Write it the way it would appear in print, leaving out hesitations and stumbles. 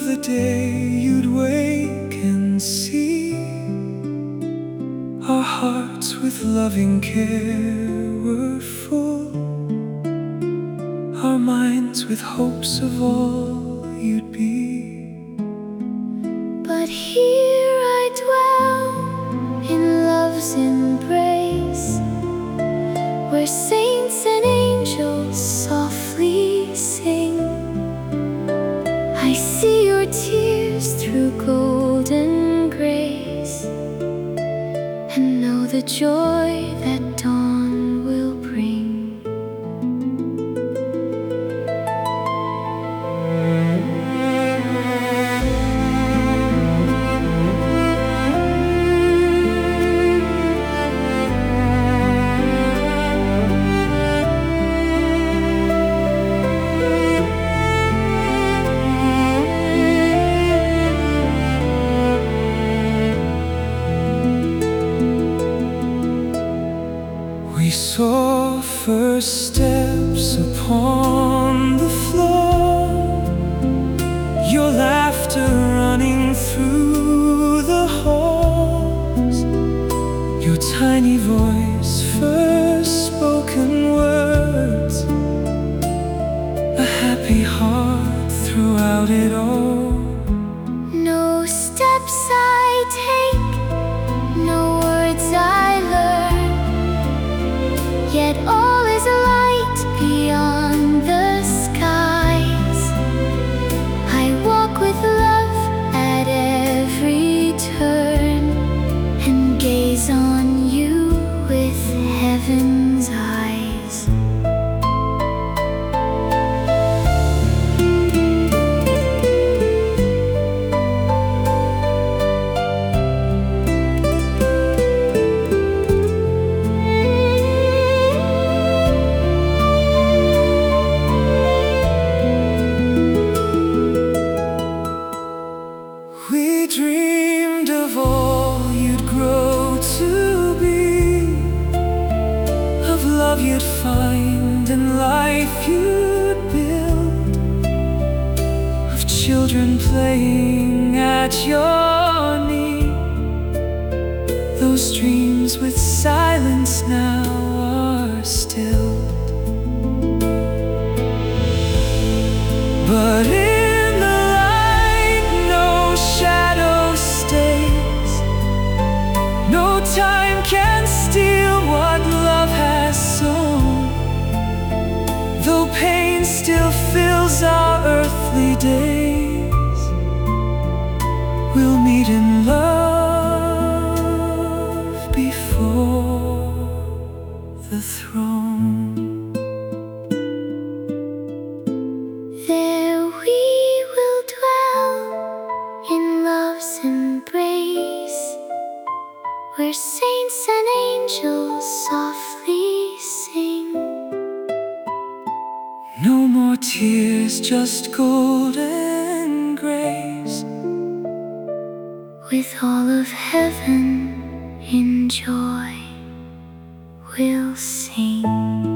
the day you'd wake and see our hearts with loving care were full, our minds with hopes of all you'd be. But here I dwell in love's embrace, where saints and angels softly sing. I see your tears through golden grace, and know the joy that dawn will bring. We saw first steps upon the floor, your laughter running through the halls, your tiny voice, first spoken words, a happy heart throughout it all. No steps I take, no words I learn, yet all is light beyond the skies. I walk with love at every turn, and gaze on you with heaven's eyes. We dreamed of all you'd grow to be, of love you'd find and life you'd build, of children playing at your knee. Those dreams with silence now are stilled. But in the light no shadow stays, no time can steal what love has sown. Though pain still fills our earthly days, we'll meet in love before the throne. There we will dwell in love's embrace, where saints and angels softly sing. No more tears, just golden grace, With all of heaven in joy we'll sing.